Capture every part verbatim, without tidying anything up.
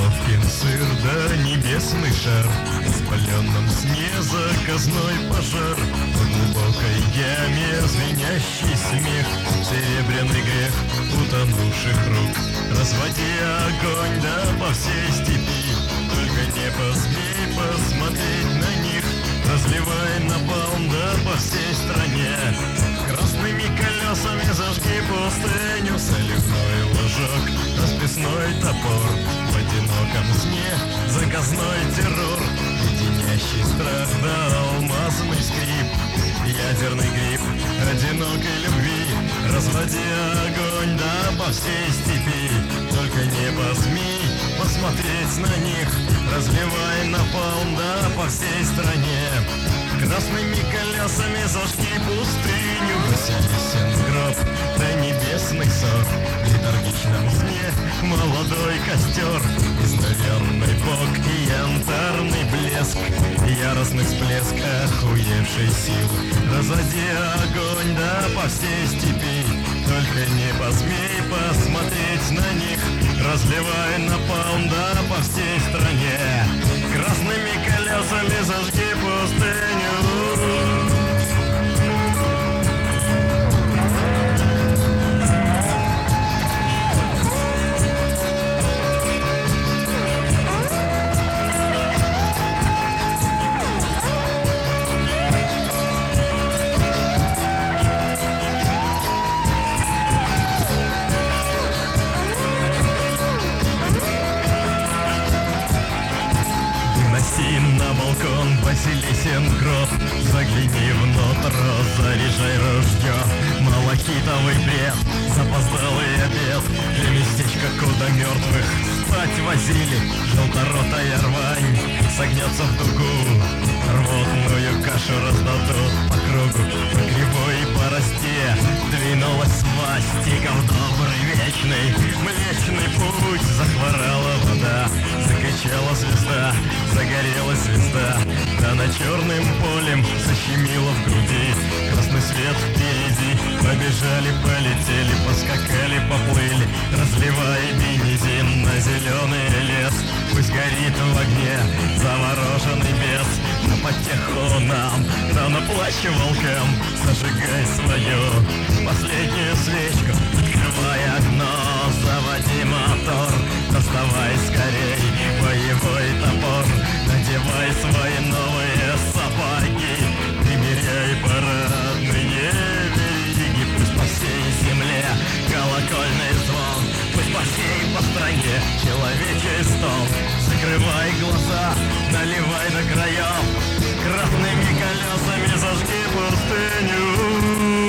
Головкин сыр да небесный шар, в воспаленном сне заказной пожар, в глубокой яме звенящий смех, серебряный грех утонувших рук. Разводи огонь да по всей степи, только не посмей посмотреть на них. Разливай напалм да по всей стране, красными колесами зажги пустыню. Соливной ложок, расписной топор, в одиноком сне заказной террор, леденящий страх да алмазный скрип, ядерный гриб одинокой любви. Разводи огонь да по всей степи, только не посмей посмотреть на них. Разливай напалм да по всей стране, красными колесами зажги пустыню. Василисин гроб да небесный ссор, в летаргичном сне молодой костер, изнуренный бог и янтарный блеск, яростный всплеск охуевшей силы. Разводи огонь да по всей степи, только не посмей посмотреть на них. Разливай напалм да по всей стране, красными колесами зажги пустыню. На балкон Василисин гроб, загляни внутрь, заряжай ружье. Малахитовый бред, запоздалый обед, для местечка, куда мертвых спать возили. Желторотая рвань согнется в дугу, рвотную кашу раздадут по кругу. По кривой борозде двинулась свастика в добрый вечный млечный путь. Захворала вода, закричала звезда, загорелась звезда, да над черным полем защемило в груди. Красный свет впереди, побежали, полетели, поскакали, поплыли. Разливай бензин на зеленый лес, пусть горит в огне завороженный бес. На потеху нам, да на плащ волкам, зажигай свою последнюю свечку. Открывай окно, заводи мотор, доставай скорей боевой топор. Надевай свои новые сапоги, примеряй парадные вериги. Пусть по всей земле колокольный звон, пусть по всей по стране человечий стол. Закрывай глаза, наливай до краев, красными колесами зажги пустыню.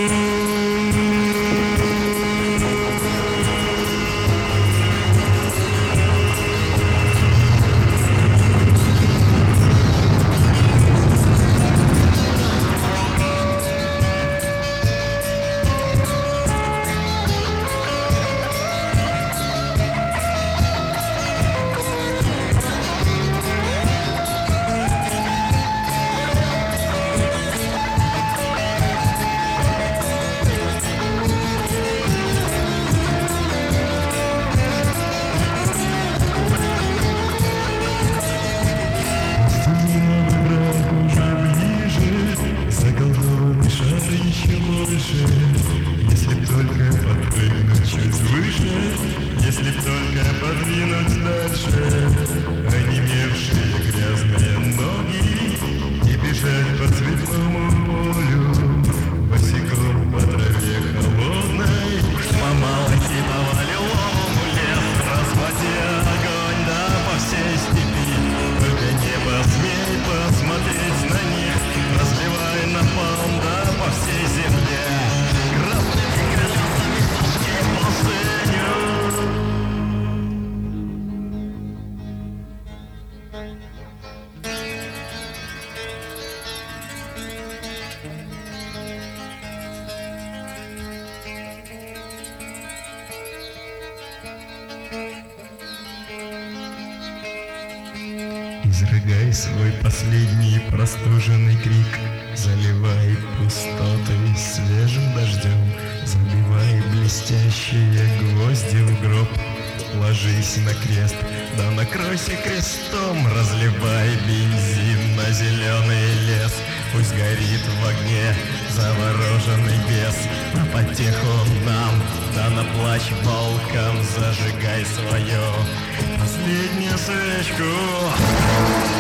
Если б только подпрыгнуть чуть выше, если б только подвинуть дальше онемевшие грязные ноги и бежать по цветному полю босиком по траве холодной. По малахитово-лиловому лес разводи огонь да по всей степи, только не посмей посмотреть на них. Разливай напалм да по всей земле, красными колесами зажги пустыню. Изрыгай свой последний простуженный крик, заливай пустоты свежим дождем, забивай блестящие гвозди в гроб. ложись на крест, да накройся крестом, разливай бензин на зеленый лес. Пусть горит в огне завороженный бес, на потеху нам, да на плач волкам зажигай свою последнюю свечку.